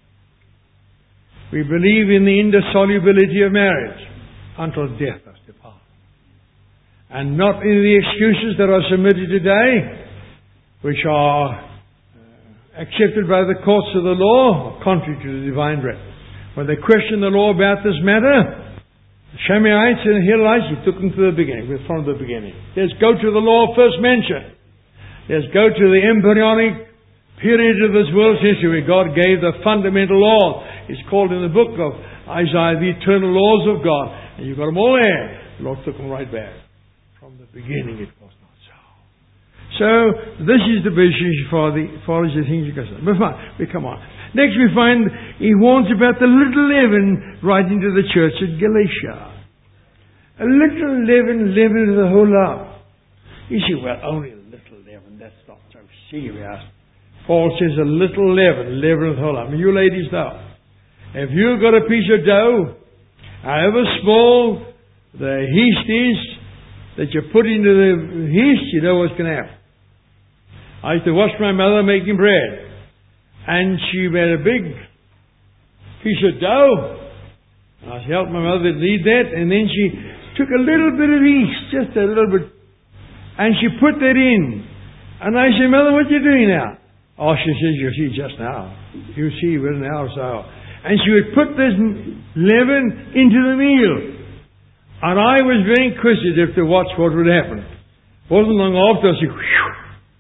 S1: We believe in the indissolubility of marriage until death us depart. And not in the excuses that are submitted today, which are accepted by the courts of the law, or contrary to the divine writ. When they questioned the law about this matter, the Shammaites and the Hillelites, he took them to the beginning, from the beginning. Let's go to the law first mentioned. Let's go to the embryonic period of this world's history where God gave the fundamental laws. It's called in the book of Isaiah the eternal laws of God. And you've got them all there. The Lord took them right back. From the beginning it was not so. So, this is the basis for as the things you can say. But fine, we come on. Next we find he warns about the little leaven writing to the church at Galatia. A little leaven leavens the whole lump. You say, well, only a little leaven, that's not so serious. Paul says a little leaven leavens the whole lump. And you ladies know, if you've got a piece of dough, however small the yeast is that you put into the yeast, you know what's going to happen. I used to watch my mother making bread. And she made a big piece of dough. I helped my mother knead that. And then she took a little bit of yeast, just a little bit, and she put that in. And I said, Mother, what are you doing now? Oh, she says, you see, just now. You see, with an hour or so. And she would put this leaven into the meal. And I was very inquisitive to watch what would happen. Wasn't long after, I said, whew.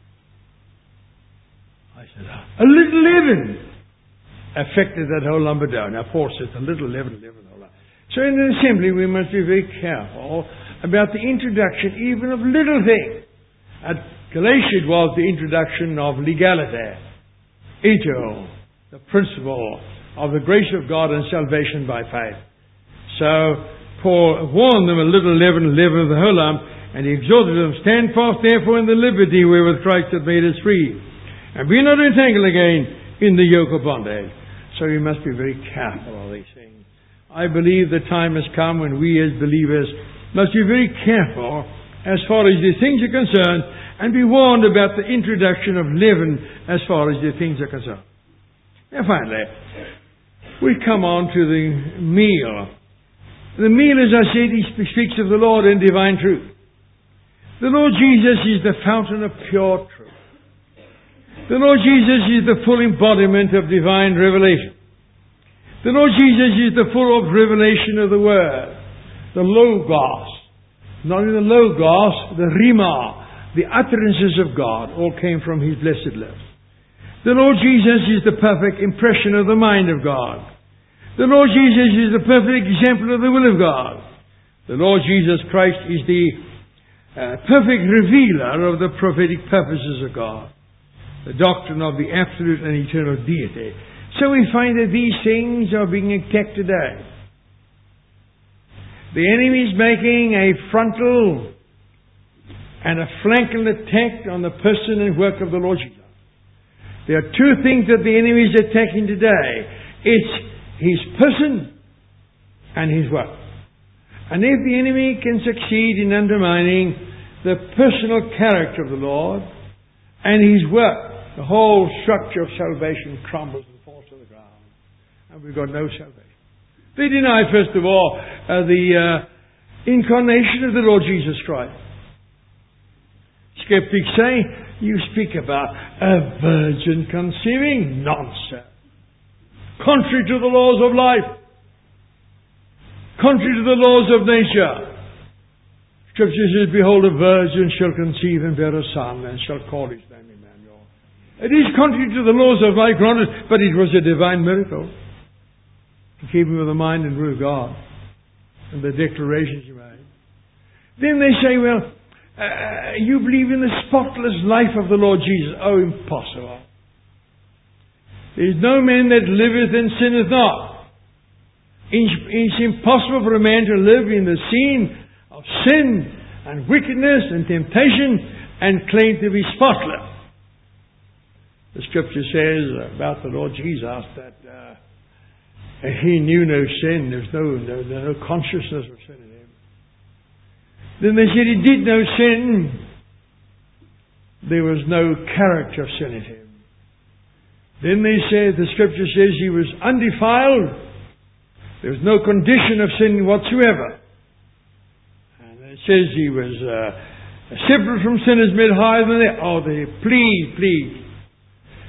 S1: I said, a little leaven affected that whole lump of dough. Now, Paul says, a little leaven, the whole lump. So in an assembly, we must be very careful about the introduction even of little things. At Galatia, it was the introduction of legality, ito, the principle of the grace of God and salvation by faith. So Paul warned them, a little leaven, leaven of the whole lump, and he exhorted them, stand fast therefore in the liberty wherewith Christ hath made us free, and be not entangled again in the yoke of bondage. So we must be very careful of these things. I believe the time has come when we as believers must be very careful as far as these things are concerned, and be warned about the introduction of leaven as far as these things are concerned. Now finally, we come on to the meal. The meal, as I said, he speaks of the Lord in divine truth. The Lord Jesus is the fountain of pure truth. The Lord Jesus is the full embodiment of divine revelation. The Lord Jesus is the full of revelation of the Word. The Logos. Not in the Logos, the Rima, the utterances of God, all came from His blessed lips. The Lord Jesus is the perfect impression of the mind of God. The Lord Jesus is the perfect example of the will of God. The Lord Jesus Christ is the perfect revealer of the prophetic purposes of God. The doctrine of the absolute and eternal deity. So we find that these things are being attacked today. The enemy is making a frontal and a flanking attack on the person and work of the Lord Jesus. There are two things that the enemy is attacking today. It's His person and His work. And if the enemy can succeed in undermining the personal character of the Lord and His work, the whole structure of salvation crumbles and falls to the ground. And we've got no salvation. They deny, first of all, the incarnation of the Lord Jesus Christ. Skeptics say, you speak about a virgin conceiving. Nonsense. Contrary to the laws of life. Contrary to the laws of nature. Scripture says, behold, a virgin shall conceive and bear a son, and shall call his name Emmanuel. It is contrary to the laws of life, granted, but it was a divine miracle. In keeping with the mind and will of God. And the declarations you made. Then they say, well, you believe in the spotless life of the Lord Jesus. Oh, impossible. There is no man that liveth and sinneth not. It's impossible for a man to live in the scene of sin and wickedness and temptation and claim to be spotless. The Scripture says about the Lord Jesus that He knew no sin. There's no consciousness of sin in Him. Then they said He did no sin. There was no character of sin in Him. Then they said, the Scripture says He was undefiled. There was no condition of sin whatsoever. And it says He was separate from sinners, made higher than they. Oh, they plead.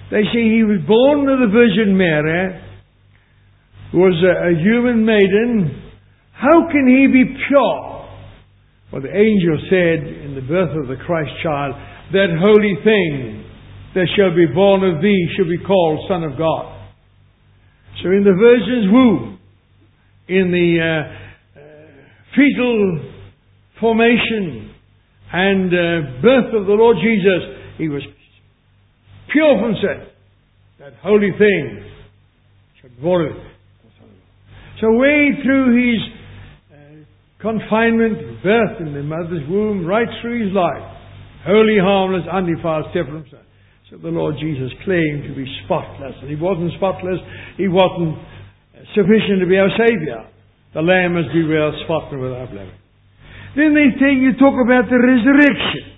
S1: They say he was born of the Virgin Mary, who was a human maiden. How can he be pure? Well, the angel said in the birth of the Christ child, that holy thing that shall be born of thee shall be called Son of God. So in the Virgin's womb, in the fetal formation and birth of the Lord Jesus, he was pure from sin. That holy thing shall be born of thee. So way through his confinement, birth in the mother's womb, right through his life, holy, harmless, undefiled, separate from sin. So the Lord Jesus claimed to be spotless. And he wasn't spotless. He wasn't sufficient to be our Saviour. The Lamb must be without spot and without blemish. Then you talk about the resurrection.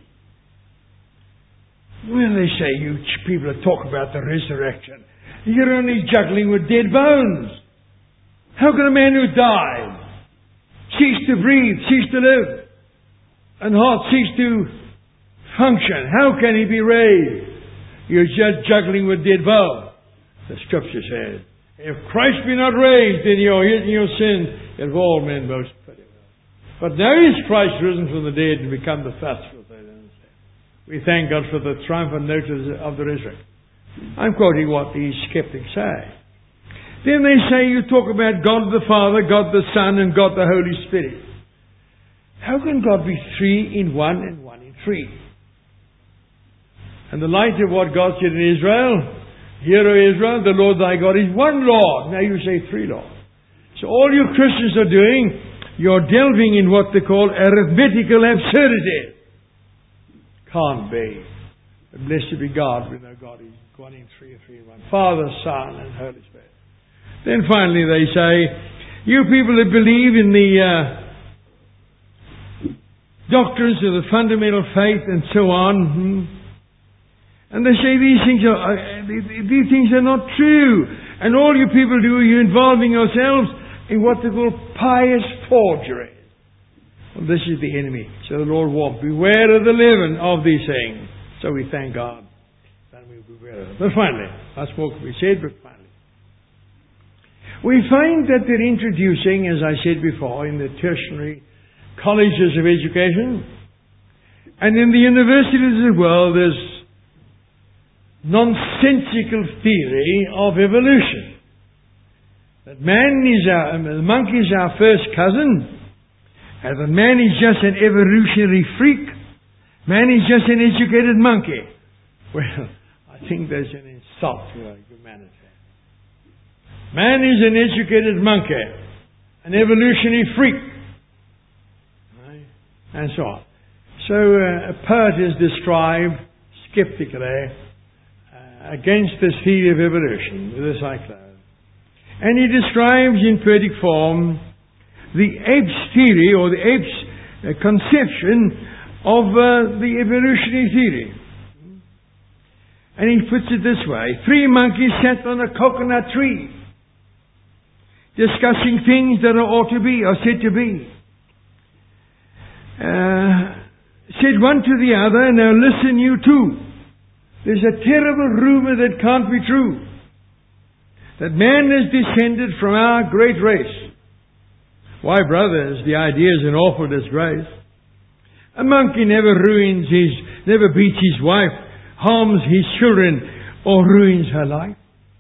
S1: Well, they say, you people that talk about the resurrection, you're only juggling with dead bones. How can a man who died cease to breathe, cease to live, and heart cease to function? How can he be raised? You're just juggling with dead bones. The Scripture says, if Christ be not raised, then you're in your sins, of all men most pity. But now is Christ risen from the dead and become the first fruits. We thank God for the triumphant notice of the resurrection. I'm quoting what these skeptics say. Then they say you talk about God the Father, God the Son, and God the Holy Spirit. How can God be three in one and one in three? And the light of what God said in Israel, hear, O Israel, the Lord thy God is one Lord. Now you say three Lords. So all you Christians are doing, you're delving in what they call arithmetical absurdity. Can't be. But blessed be God, we know God is one in three in one. Father, Son, and Holy Spirit. Then finally they say, you people that believe in the doctrines of the fundamental faith and so on, and they say these things are not true. And all you people do, you're involving yourselves in what they call pious forgery. Well, this is the enemy. So the Lord warned, beware of the leaven of these things. So we thank God that we beware of it. But finally, that's what we said, but finally. We find that they're introducing, as I said before, in the tertiary colleges of education and in the universities as well, there's nonsensical theory of evolution. That the monkey is our first cousin, and that man is just an evolutionary freak. Man is just an educated monkey. Well, I think there's an insult to humanity. Man is an educated monkey, an evolutionary freak, right? And so on. So a poet is described skeptically against this theory of evolution with this cyclone. And he describes in poetic form the apes theory or the apes conception of the evolutionary theory. And he puts it this way: 3 monkeys sat on a coconut tree, discussing things that ought to be or said to be. Said one to the other, now listen you too. There's a terrible rumor that can't be true. That man is descended from our great race. Why, brothers, the idea is an awful disgrace. A monkey never beats his wife, harms his children, or ruins her life.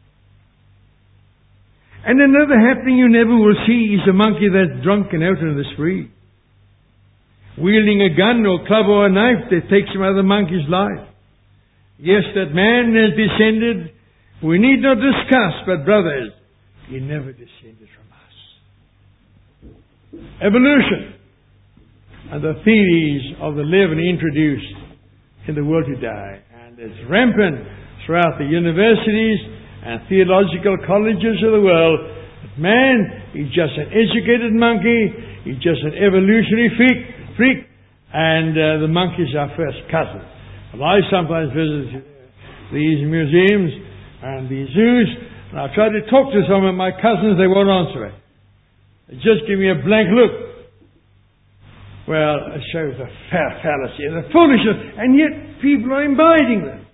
S1: And another happening you never will see is a monkey that's drunk and out on the spree, wielding a gun or club or a knife that takes some other monkey's life. Yes, that man has descended, we need not discuss, but brothers, he never descended from us. Evolution and the theories of the living introduced in the world today, and it's rampant throughout the universities and theological colleges of the world. Man is just an educated monkey, he's just an evolutionary freak, and the monkey is our first cousin. Well, I sometimes visit these museums and these zoos, and I try to talk to some of my cousins, they won't answer it. They just give me a blank look. Well, it shows the fallacy and the foolishness, and yet people are imbibing them.